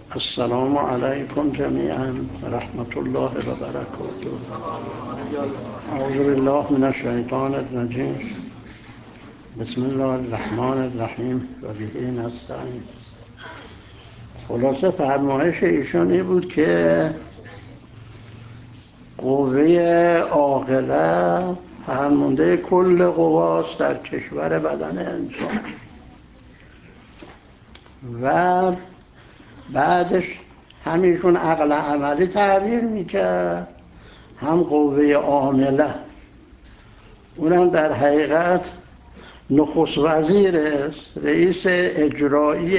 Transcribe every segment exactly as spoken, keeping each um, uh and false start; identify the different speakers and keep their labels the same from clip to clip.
Speaker 1: السلام علیکم جمیعا رحمت الله و برکاته. اعوذ بالله من الشیطان الرجیم. بسم الله الرحمن الرحیم و به نستعین. خلاصه فرمایش ایشان این بود که قوه عاقله فرمانده کل قواست در کشور بدن انسان و بعدش همیشون عقل عملی تعبیر میکرد، هم قوه عامله اونم در حقیقت نخست وزیر است، رئیس اجرایی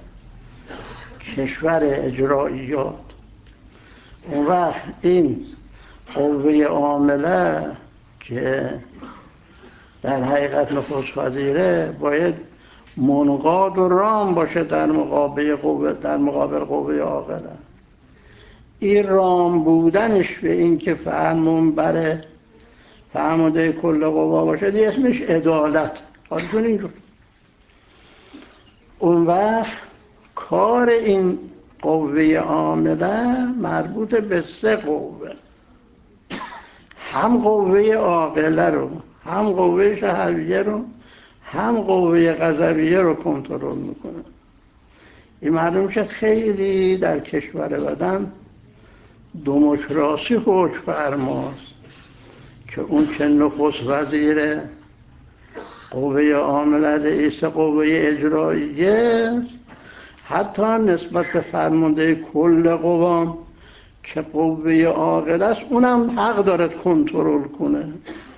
Speaker 1: کشور اجراییات. اون وقت این قوه عامله که در حقیقت نخست وزیره باید منقاد و رام باشه در مقابل قوه در مقابل قوه عاقله. این رام بودنش به این که فرمون بره فرمانده کل قوا باشه دی اسمش عدالت. حالتون اینجور. اون وقت کار این قوه عامله مربوط به سه قوه، هم قوه عاقله رو، هم قوه شهویه رو، هم قوه غضبیه رو کنترل میکنه. این معلوم شد خیلی در کشور بدن دموکراسی حکم فرماست که اون که نخست وزیر قوه عامله رئیس قوه اجراییه حتی نسبت به فرمانده کل قوام که قوه عاقله است اونم حق داره کنترل کنه.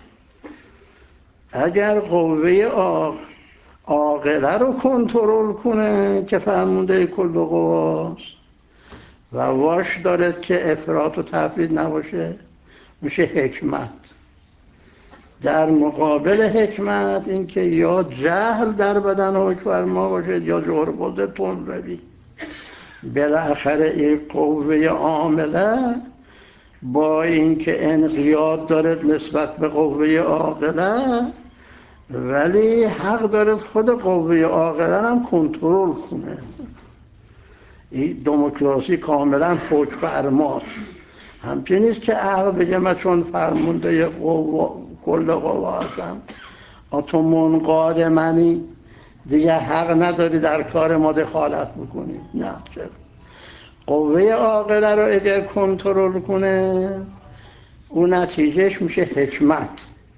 Speaker 1: اگر قوه عاقله رو کنترل کنه که فرمانده کل قواست و واش داره که افراط و تفرید نباشه میشه حکمت. در مقابل حکمت این که یا جهل در بدن حکم فرما باشه یا جربوزه تندروی. بالاخره این قوه عامله با اینکه انقیاد داره نسبت به قوه عاقله ولی حق داره خود قوه عاقله هم کنترل کنه. این دموکراسی کاملا حکم فرماست. همچنین نیست که عقل بگه من چون فرمانده قوه کل قوا هستم تو منقاد منی دیگه حق نداری در کار ما دخالت بکنی. نه، چرا؟ قوه عاقله رو اگر کنترل کنه اون نتیجهش میشه حکمت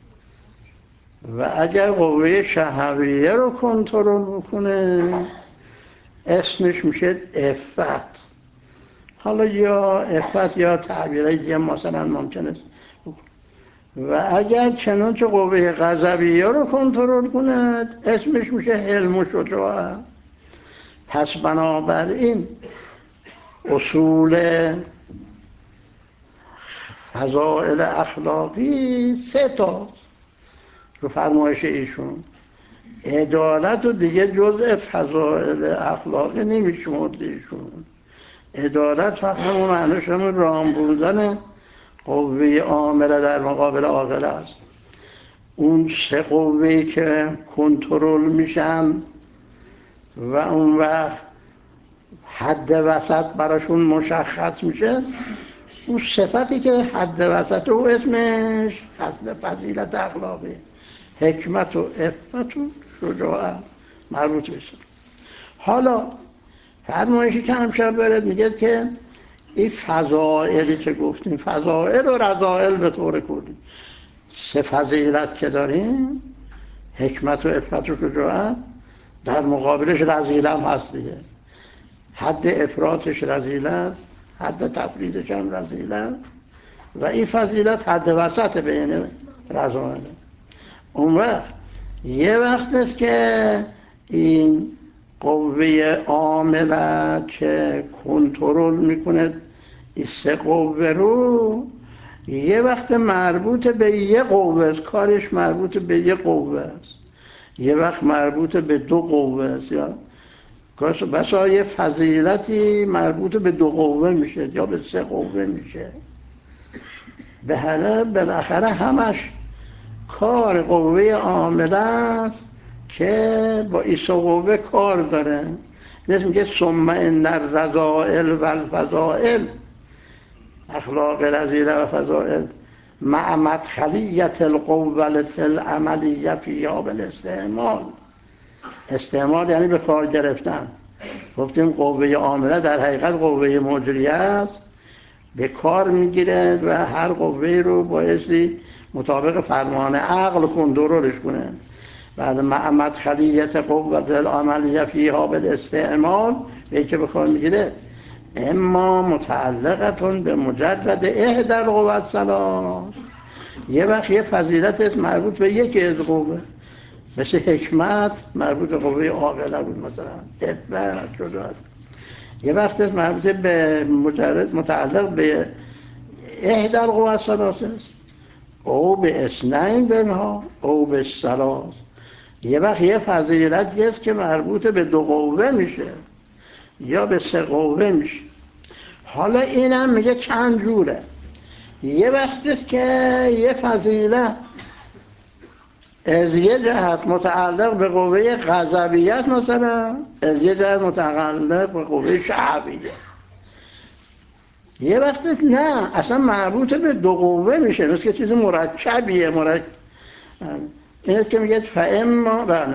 Speaker 1: و اگر قوه شهویه رو کنترل بکنه اسمش میشه عفت. حالا یا عفت یا تعبیرهای دیگه مثلا ممکنه. و اگر چنانچه قوه غضبیه رو کنترل کنه اسمش میشه حلم و شجاعت. پس بنابراین اصول فضائل اخلاقی سه تاست رو فرمایش ایشون. عدالت رو دیگه جزء فضائل اخلاقی نمیشمرد ایشون. عدالت فقط همون معنیش همون رام بودن قوه عامله در مقابل عاقله است. اون سه قوه‌ای که کنترل میشن و اون وقت حد وسط براشون مشخص میشه، اون صفتی که حد وسط او اسمش فضیلت اخلاقی، حکمت و عفت و شجاعت مربوط بشه. حالا فرمایشی که همشب دارد میگه که این فضائلی که گفتیم فضائل و رذائل به طور کلی سه فضیلت که داریم حکمت و عفت و شجاعت در مقابلش رذیله هم هست دیگه. حد افراطش رذیله است، حد تفریطش هم رذیله است و این فضیلت حد وسط بین رذائل. اون وقت یه وقت است که این قوه عامله که کنترل میکنه این سه قوه رو یه وقت مربوط به یه قوه است، کارش مربوط به یه قوه است، یه وقت مربوط به دو قوه است. یا بسا یه فضیلتی مربوط به دو قوه میشه یا به سه قوه میشه. به هر بالاخره همش کار قوه عامله است که با این سه قوه کار داره. مثل میگه ثم ان الرذائل و الفضائل، اخلاق رذیله و فضائل مع مدخلیت القوة العملیه فیها بالاستعمال. استعمال یعنی به کار گرفتن. گفتیم قوه عامله در حقیقت قوه مجریه است، به کار میگیره و هر قوه رو بایستی مطابق فرمان عقل کنترلش کنه. بعد مع مدخلیت قوة العملیه فیها بالاستعمال به که به کار میگیره، اما متعلقتون به مجرد احدی القوى الثلاث. یه وقت یه فضیلت است مربوط به یکی از قوه، مثل حکمت مربوط به قوه عاقله بود، مثلا عفت، شجاعت. یه وقت است مربوط به مجرد متعلق به احدی القوى الثلاث است، او به اثنین منها او به ثلاث. یه وقت یه فضیلتی است که مربوط به دو قوه میشه یا به سه قوه میشه. حالا اینم میگه چند جوره. یه وقت است که یه فضیلت از یه جهت متعلق به قوه غضبیه است، مثلا از یه جهت متعلق به قوه شهویه. یه وقت است نه، اصلا مربوط به دو قوه میشه، مثل که چیز مرکبیه. مرکب این است که میگه فاما بله.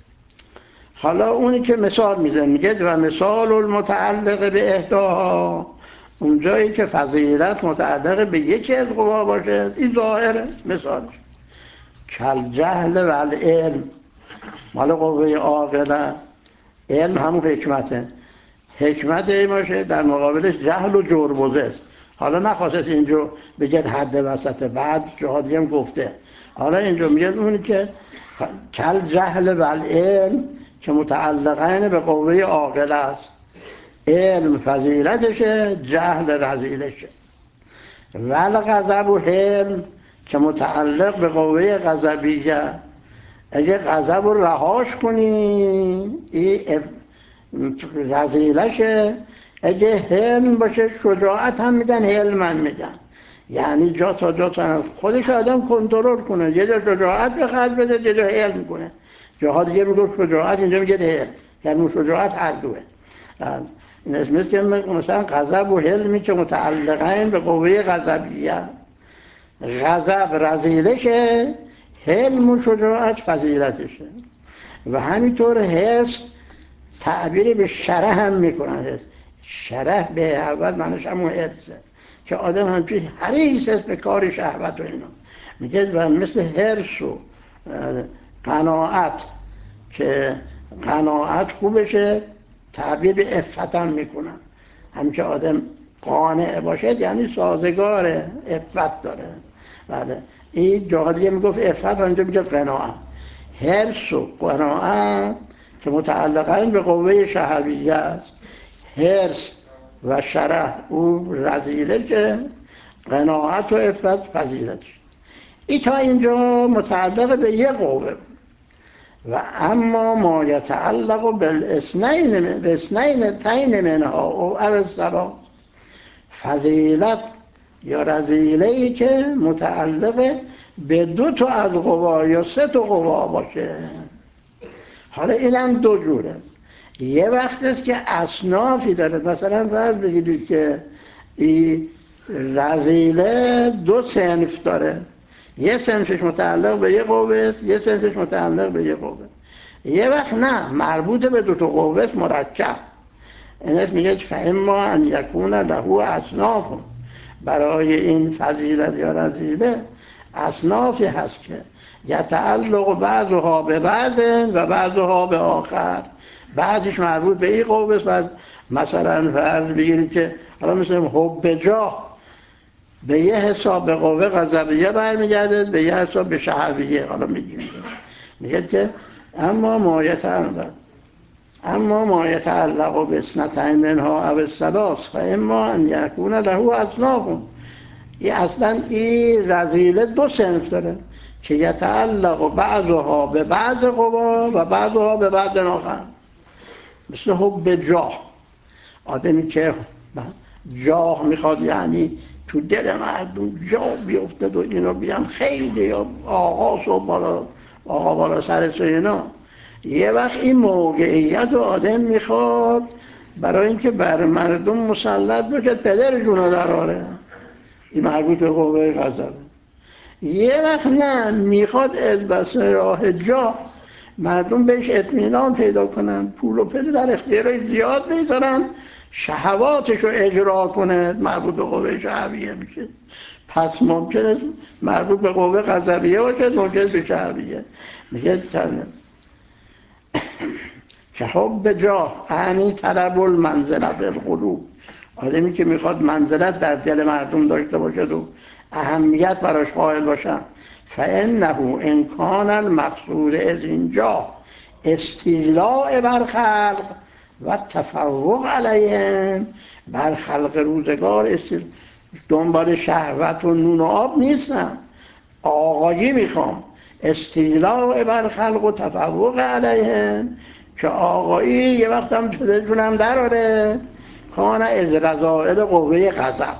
Speaker 1: حالا اونی که مثال میزن میگه و مثال المتعلق به احداها، اونجایی که فضیلت متعلق به یکی از قوا باشه، این ظاهره مثالش. کل جهل و العلم مال قوه عاقله، علم همون حکمته، حکمت ای باشه در مقابلش جهل و جربوزه است. حالا نخواست اینجا بگه حد وسطه، بعد جاها دیگه هم گفته. حالا اینجا میگه اونی که کل جهل و العلم که متعلقین به قوه عاقله است، علم فضیلتشه، جهل رذیلشه. ول غضب و حلم که متعلق به قوه غضبیه، اگه غضب رو رهاش کنی این رذیلشه، اگه حلم باشه شجاعت هم میگن، حلم هم میگن، یعنی جا تا جا تا خودش آدم کنترل کنه، یه جا شجاعت به خرج بده، یه جا حلم کنه. جاها دیگه میگه شجاعت، اینجا میگه حلم، یعنی شجاعت هر دوه. این اسمش که مثلا غضب و حلمی که متعلقین به قوه غضبیه، غضب رذیلشه، حلم و شجاعت فضیلتشه. و همینطور حرص تعبیر به شره هم میکنن. شره به اول معنیش همون حرصه که آدم همچون حریص است به کار شهوت و اینا. میگه و مثل حرص و قناعت که قناعت خوبشه، تعبیر به عفت هم میکنن. همین که آدم قانع باشد یعنی سازگاره، عفت داره. بله این جاها دیگه میگفت عفت، اونجا میگه قناعت. حرص و قناعت که متعلقین به قوه شهویه است، حرص و شره او رذیله، که قناعت و عفت فضیلت. این تا اینجا متعلق به یک قوه. و اما ما یتعلق بالاثنین بالاثنین تین منها او الثلاث، فضیلت یا رذیله‌ای که متعلق به دو تا از قوا یا سه تا قوا باشه. حالا اینم دو جوره. یه وقت است که اصنافی داره، مثلا فرض بگیرید که این رذیله دو صنف داره، یه صنفش متعلق به یه قوه است، یه صنفش متعلق به یه قوه. یه وقت نه، مربوط به دو تا قوه است، مرکب. اینش میگه فاما ان یکون له اصناف، برای این فضیلت یا رذیله اصنافی هست که یتعلق بعضها به بعض و بعضها به آخر. بعضش مربوط به این قوه است، بعض مثلا فرض بگیرید که حالا مثلا حب جاه به یه حساب به قوه غضبیه برمیگرده، به یه حساب به شهویه. حالا میگیم میگه که اما ما یتعلق اما ما یتعلق به اثنتین منها او الثلاث فاما ان یکون له اصناف. این اصلا این رذیله دو صنف داره که یتعلق بعضها به بعض قوا و بعضها به بعض آخر. مثل حب جاه، آدمی که جاه میخواد یعنی تو دل مردم جا بیفتد و اینا بیان خیلی آقا و بالا آقا بالا سرش و اینا، یه وقت این موقعیت رو آدم میخواد برای اینکه بر مردم مسلط بشه پدرشون رو دراره، این مربوط به قوه غضب. یه وقت نه، میخواد از بس راه جا مردم بهش اطمینان پیدا کنن، پول و پل در اختیارش زیاد بذارن، شهواتش رو اجرا کنه، مربوط به قوه شهویه میشه. پس ممکنه مربوط به قوه غضبیه باشه، ممکنه به شهویه. میگه که حب جاه یعنی طلب المنزلت فی القلوب، آدمی که میخواد منزلت در دل مردم داشته باشد و اهمیت براش قائل باشن، فانه ان کان المقصود از اینجا استیلاء بر خلق و تفوق علیهم، بر خلق روزگار دنبال شهوت و نون و آب نیستم، آقایی میخوام، استیلاء بر خلق و تفوق علیهم، که آقایی یه وقت هم دلشون دراره، کان از رذائل قوه غضب.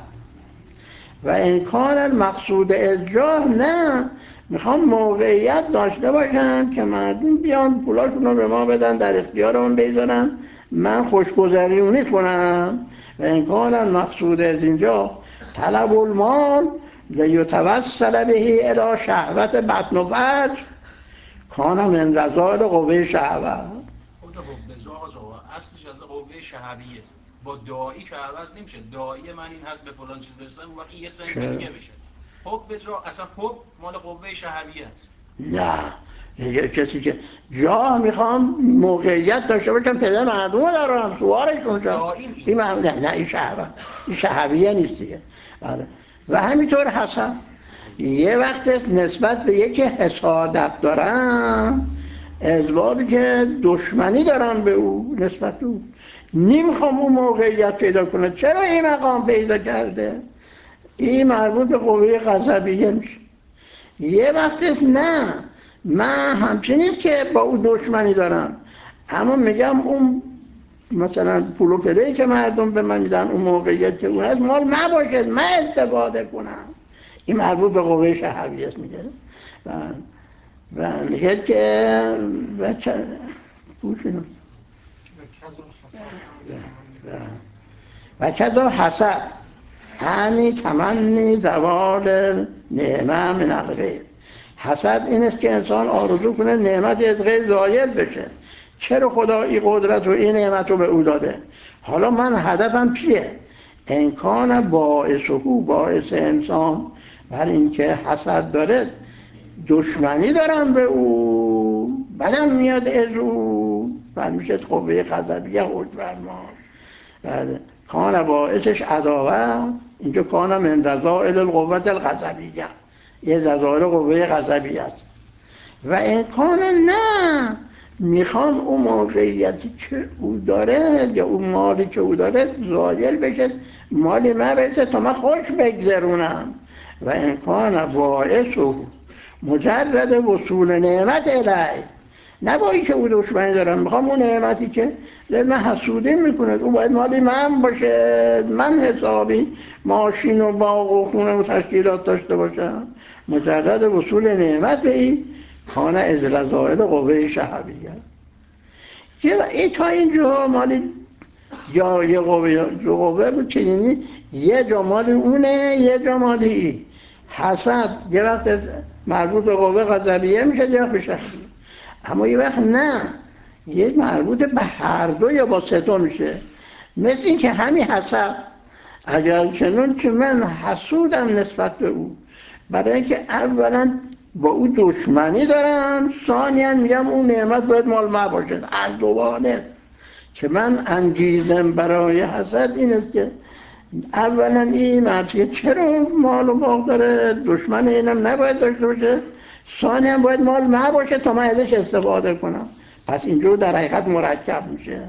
Speaker 1: و امکان المقصود از جاه نه، میخوام موقعیت داشته باشن که مردم بیان پولاشون رو به ما بدن، در اختیارمون بذارن، من خوشگذرونی کنم. و امکان المقصود از اینجا طلب المال لیتوسل به الی شهوت بطن و فرج، کان من رذائل قوه شهوت.
Speaker 2: خود حب جاه آقا اصلش از قوه شهویه، با داعی که عوض نمیشه. داعی من این هست به فلان چیز برسم، اون وقت یه سنگ دیگه بشه. حب جاه اصلا حب مال قوه شهویه است.
Speaker 1: نه، یه کسی که جاه میخوام موقعیت داشته باشم پدر مردم رو دارم سوارشون شم، این نه نه این شهوت، این شهویه نیست دیگه. بله. و همینطور حسد، یه وقت نسبت به یکی حسادت دارم، از بابی که دشمنی دارم به او، نسبت به او نمیخوام اون موقعیت پیدا کنه. چرا این مقام پیدا کرده؟ این مربوط به قوه غضبیه میشه. یه وقت نه، من همچنین که با او دشمنی دارم، اما میگم اون مثلا پول و پله‌ای که مردم به من میدن، اون موقعیت که اون هست مال من باشد، من استفاده کنم. این مربوط به قوه شهویه میگه. و و میگه که و چه بوشنم و کذا حسد یعنی تمنی زوال نعمه من الغیر. حسد این است که انسان آرزو کنه نعمت از غیر زایل بشه. چرا خدا این قدرت و این نعمت رو به او داده؟ حالا من هدفم چیه؟ امکان باعثه باعث انسان بر اینکه حسد داره، دشمنی دارم به او، بدم میاد از او، و میشه قوه غضبیه خود فرمان. کان باعثش عداوت، اینجا کان من رذائل القوة الغضبیه، یه رذائل قوه غضبیه است. و امکان نه، میخوام اون موقعیتی که او داره یا اون مالی که او داره زایل بشه، مالی من برسه تا من خوش بگذرونم. و امکان باعث و مجرد وصول نعمت الی، نبایی که او دشمنی دارم، میخوام اون نعمتی که من حسودی میکنه او باید مالی من باشه، من حسابی ماشین و باغ و خونه و تشکیلات داشته باشم، مجرد وصول نعمت ای کان از رذائل قوه شهویه. این تا اینجا مالی یا یه قوه دو قوه بود که یعنی یه جا مالی اونه، یه جا مالی ای. حسد یه وقت مربوط به قوه غضبیه میشه، یه وقت به شهویه. اما یه وقت نه، یه مربوط به هر دو یا با سه تا میشه. مثل این که همین حسد، اگر چنون که من حسودم نسبت به او، برای اینکه اولا با او دشمنی دارم، ثانیا میگم اون نعمت باید مال ما باشد، از دوانه که من انگیزم برای حسد این است که اولا این مرد چرا مال و باغ داره، دشمن اینم نباید داشته باشه، ثانیا باید مال ما باشه تا من ازش استفاده کنم. پس اینجور در حقیقت مرکب میشه.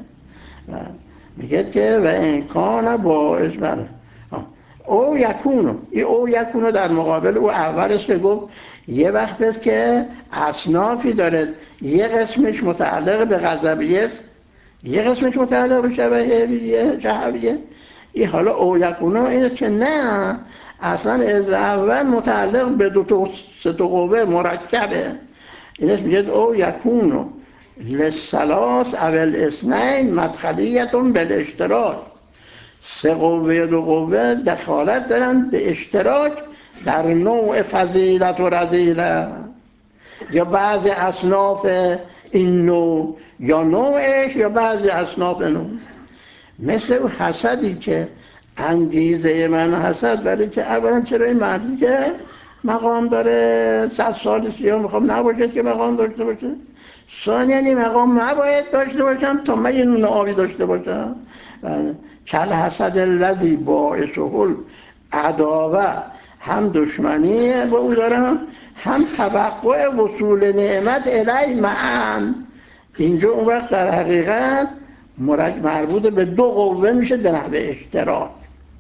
Speaker 1: میگه که و امکان باعث بله او یکونو، این او یکونو در مقابل او اولش که گفت یه وقت است که اصنافی داره، یه قسمش متعلق به غضبیه است، یه قسمش متعلق به شهویه. این حالا او یکونو اینه که نه، اصلا از اول متعلق به دو تا سه تا قوه مرکبه. اینش میگه او یکونو للثلاث او الاثنین مدخلیتون بالاشتراک. سه قوه دو قوه دخالت دارن به اشتراک در نوع فضیلت و رذیلت، یا بعضی اصناف این نوع یا نوعش یا بعضی اصناف نوع. مثل حسدی که انگیزه من حسد برای که اولا چرا این مردی که مقام داره صد سال سیاه میخوام نباشد که مقام داشته باشه، ثانیا این مقام نباید داشته باشم تا من یه نون آبی داشته باشم. کل حسد الذی باعثه العداوه، هم دشمنی با او دارم هم توقع وصول نعمت الی معا. اینجا اون وقت در حقیقت مربوط به دو قوه میشه به نحو اشتراک.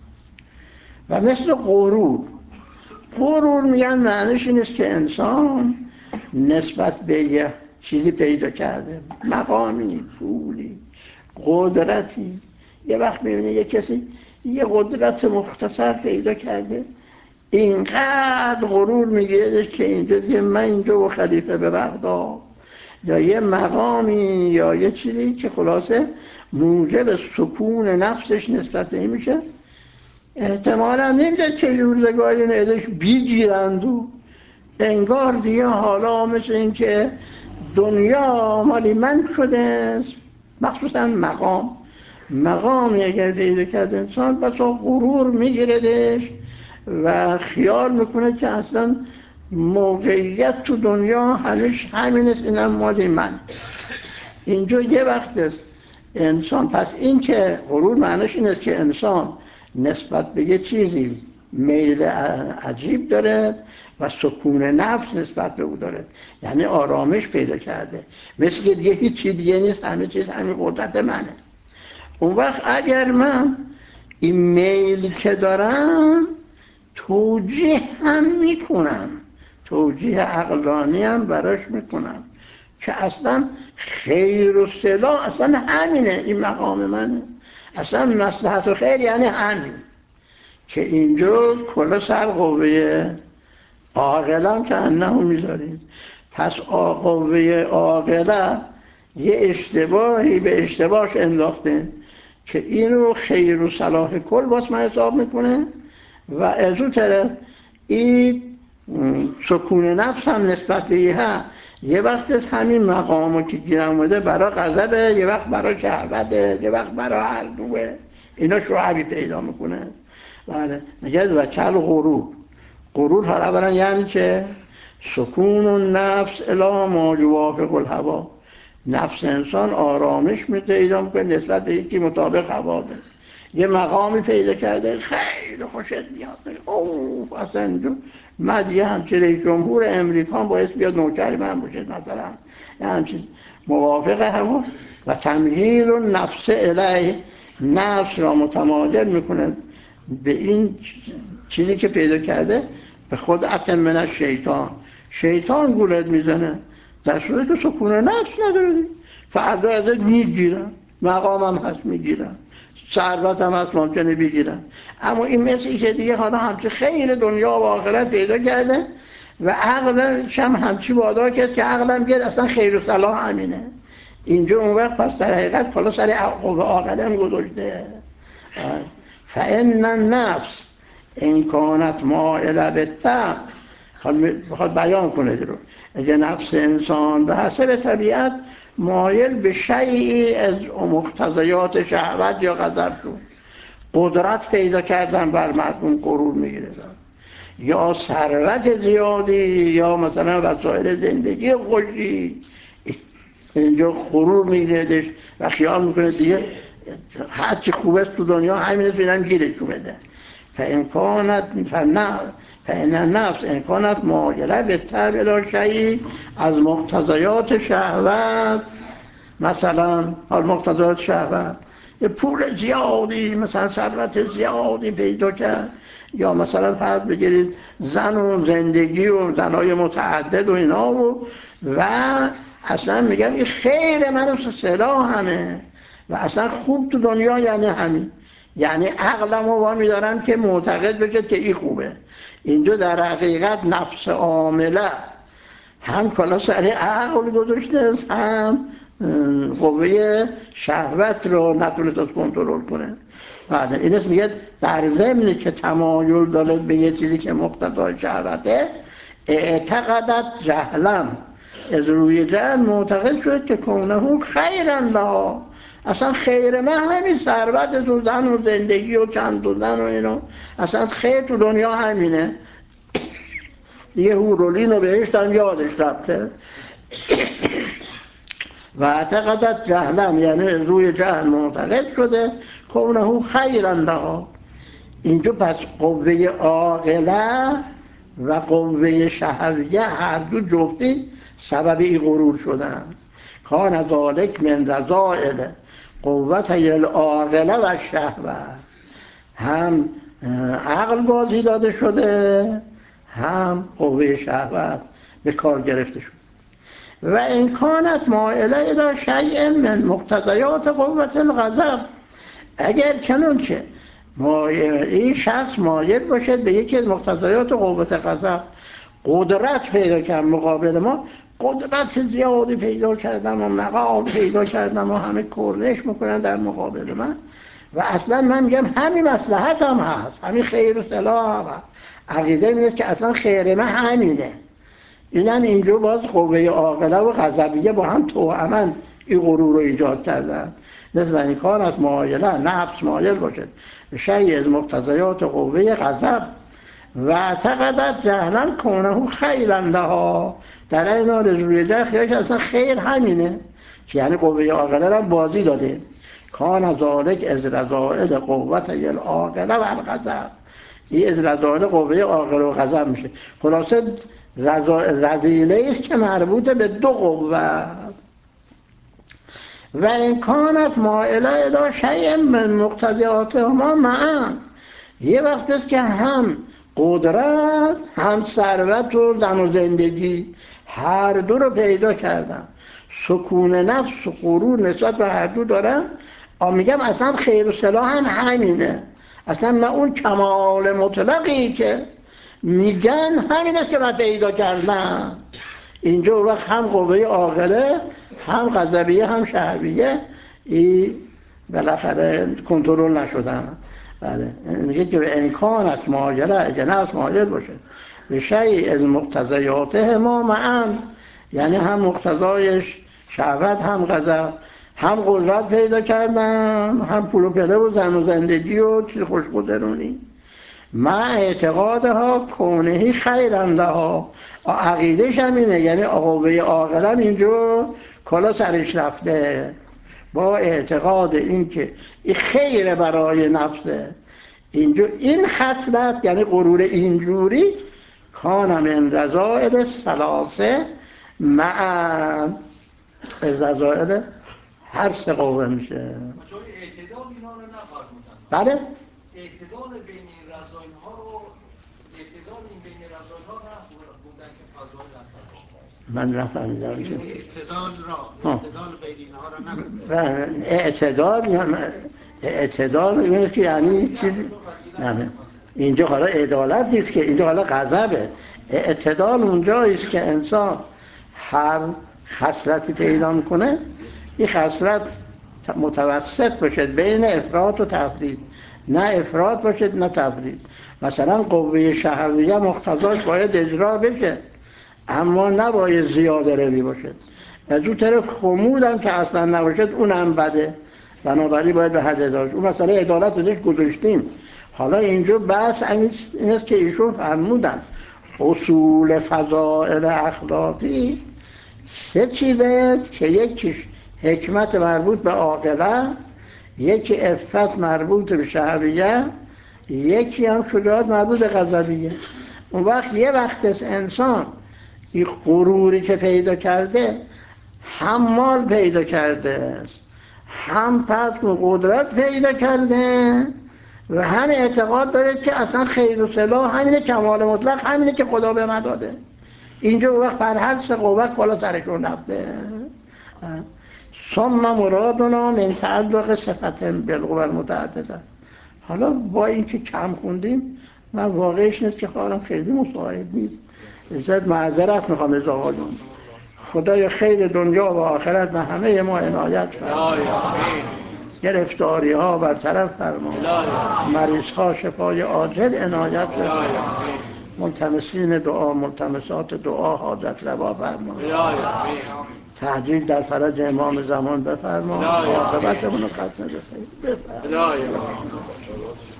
Speaker 1: و مثل غرور، غرور میگن معنیش این است که انسان نسبت به یه چیزی پیدا کرده، مقامی، پولی، قدرتی، یه وقت میبینه یه کسی یه قدرت مختصر پیدا کرده، اینقدر غرور میگیره که اینجا دیگه من اینجا و خلیفه به بغداد، یا یه مقامی یا یه چیزی که خلاصه موجب سکون نفسش نسبت این میشه. احتمالا نمیده که روزگاری این ازش بیگیرند و انگار دیگه حالا مثل این که دنیا مالی من شده است. مخصوصا مقام مقامی اگر پیدا کرده انسان بسا غرور میگیردش و خیال میکنه که اصلا موقعیت تو دنیا همیشه همین است، اینم مالی من. اینجا یه وقت است انسان، پس این که غرور معنیش این است که انسان نسبت به یه چیزی میل عجیب داره و سکون نفس نسبت به او داره، یعنی آرامش پیدا کرده، مثل که دیگه هیچ چیز دیگه نیست، همه چیز همین قدرت منه. اون وقت اگر من این میل که دارم توجیه هم میکنم، توجیه عقلانی هم براش میکنم که اصلا خیر و صلاح اصلا همینه، این مقام منه، اصلا مصلحت و خیر یعنی همین. که اینجا کلا سر قوه عاقلم که انه میذارید. پس قوه عاقله یه اشتباهی به اشتباهش انداخته که اینو خیر و صلاح کل باز من حساب میکنه و از اون طرف این سکون نفس هم نسبت به یه یه وقت از همین مقامو که گیرم بوده برای غضبه، یه وقت برای شهوته، یه وقت برای هر دوه، اینا شعبی پیدا میکنه. بله میگه و کل غرور. غرور حالا برن یعنی که سکون و نفس الا ما یوافق الهوا، نفس انسان آرامش میده پیدا میکنه نسبت به یکی مطابق هوا ده. یه مقامی پیدا کرده خیلی خوشت میاد، اوه اصلا اینجا من دیگه همچه رئیس جمهور امریکا باید بیاد نوکر من باشد مثلا، یه همچه موافق هوا. و تمهیل و نفس الی، نفس را متمادل میکنه به این چیزی که پیدا کرده، به خود اتم من شیطان، شیطان گولت میزنه در صورتی که سکون نفس نداری، فردا ازت میگیرن، مقام هم هست میگیرن، ثروت هم هست ممکنه بگیرن. اما این مثلی که دیگه حالا همچه خیر دنیا و آخرت پیدا کرده و عقلش هم همچی وادار کرد که عقلم گرد اصلا خیر و صلاح همینه. اینجا اون وقت پس در حقیقت کلا سر قوه عاقله گذاشته. فإن النفس ان کانت مائله بالطبع، بخواد بیان کنه رو، اگه نفس انسان به حسب طبیعت مایل به شیئی از مقتضیات شهوت یا غضب شد، قدرت پیدا کردن بر مردم غرور میگیره، یا ثروت زیادی یا مثلا وسایل زندگی خوشی، اینجا غرور میگیردش و خیال میکنه دیگه هرچی خوب است تو دنیا همین فیلم گیرشو بده. فامکانت فنه فإن النفس ان کانت مایله به طبع الی شیء از مقتضیات شهوت، مثلا از مقتضیات شهوت یه پول زیادی مثلا ثروت زیادی پیدا کرد، یا مثلا فرض بگیرید زن و زندگی و زنای متعدد و اینا و و اصلا میگم این خیر من و صلاح همه و اصلا خوب تو دنیا یعنی همین، یعنی عقلم رو با میدارم که معتقد بشه که این خوبه. اینجا در حقیقت نفس عامله هم کلا سر عقل گذاشته است، هم قوه شهوت رو نتونست کنترل کنه. بعد این اسم میگه در ضمن که تمایل داره به یه چیزی که مقتضای شهوته، اعتقدت جهلم، از روی جهل معتقد شد که کونه خیرا لها، اصلا خیر من همین ثروت و زن و زندگی و چند و زن و اینو، اصلا خیر تو دنیا همینه دیگه. هورولین و بهشتم یادش رفته. و اعتقدت جهلم یعنی روی جهل معتقد شده کونه خیرا لها. اینجا پس قوه عاقله و قوه شهویه هر دو جفتی سبب این غرور شدن. کان ذالک من رذائل قوت العاقله و شهوه، هم عقل بازی داده شده هم قوه شهوت به کار گرفته شده. و این کانت مائله الی شیء من مقتضیات قوت الغضب، اگر چنانچه این شخص مایل باشد به یکی از مقتضیات قوت غضب، قدرت پیدا کرد مقابل ما، قدرت زیادی پیدا کردم و مقام پیدا کردم و همه کرنش میکنن در مقابل من، و اصلا من میگم همین مصلحت هم هست، همین خیر و صلاح هم هست. عقیده میست که اصلا خیر من همینه. اینم اینجا باز قوه عاقله و غضبیه با هم توأمن این غرور رو ایجاد کردن. نسبت این کار از مایله نفس مایل باشد به شیء از مقتضیات قوه غضب و اعتقدت جهلا کونه خیرا لها، در این حال روی جهل خیال که اصلا خیر همینه، که یعنی قوه عاقله را بازی داده. کان ذالک از رذائل قوت العاقله و الغضب، این از رذائل قوه عاقله و غضب میشه. خلاصه رذیله است که مربوط به دو قوه. و این کانت مائله الی شیء من مقتضیاتهما معا، یه وقت است که هم قدرت هم ثروت و زن و زندگی هر دو رو پیدا کردن، سکون نفس و غرور نسبت به هر دو دارن. آ میگم اصلا خیر و صلاح هم همینه، اصلا نه اون کمال مطلقی که میگن همین است که من پیدا کردم. اینجا وقت هم قوه عاقله هم غضبیه هم شهویه این بالاخره کنترل نشدن. بله میگه که به امکانت ماجرا اگه نفس ماجر باشه به شیء از مقتضیاته ما معا، یعنی هم مقتضایش شهوت هم غضب، هم قدرت پیدا کردن هم پول و پله و زن و زندگی و چیز خوشگذرونی. ما اعتقادها کونه خیرا لها، عقیدش هم اینه، یعنی قوه عاقله اینجا کلا سرش رفته با اعتقاد این که این خیر برای نفسه. اینجا این خصلت یعنی غرور اینجوری کان من رذائل ثلاثه معا، از رذائل هر سه قوه میشه.
Speaker 2: اعتدال اینا رو نفرمودن.
Speaker 1: بله؟
Speaker 2: اعتدال بین این رذائل ها رو، اعتدال این بین رذائل ها نفرمودن که فضایل از فضایل.
Speaker 1: من نفهمیدم.
Speaker 2: اعتدال را، اعتدال بین اینها رو نگفتن.
Speaker 1: اعتدال اعتدال اینه که یعنی چیزی نه، اینجا حالا عدالت نیست که، اینجا حالا غضبه. اعتدال اونجاییست که انسان هر خصلتی پیدا میکنه این خصلت متوسط باشد بین افراط و تفرید، نه افراط باشد نه تفرید. مثلا قوه شهویه مقتضاش باید اجرا بشه اما نباید زیاده روی باشد، از اون طرف خمود هم که اصلا نباشد اون هم بده، بنابراین باید به حد داشت. اون مسئله عدالت رو دیگه گذاشتیم. حالا اینجا بحث این است که ایشون فرمودن اصول فضائل اخلاقی سه چیزه که یکیش حکمت مربوط به عاقله، یکی عفت مربوط به شهویه، یکی هم شجاعت مربوط به غضبیه. اون وقت یه وقت است انسان این غروری که پیدا کرده هم مال پیدا کرده است، هم پس قدرت پیدا کرده و هم اعتقاد داره که اصلا خیر و صلاح همینه، کمال مطلق همینه که خدا به من داده. اینجا وقت بر هر سه قوت بالا سرشون رفته. ثم مرادنا من تعلق صفت بالقوى المتعدده. حالا با اینکه کم خوندیم من واقعش نیست که خواهرم خیلی مساعد نیست، ازت معذرت میخوام از آقایون. خدای خیر دنیا و آخرت به همه ما عنایت فرما. گرفتاری ها برطرف فرما. مریض ها شفای عاجل عنایت فرما. ملتمسین دعا ملتمسات دعا حاجت روا فرما. تعجیل در فرج امام زمان بفرما. عاقبتمون رو ختم بخیر بفرما.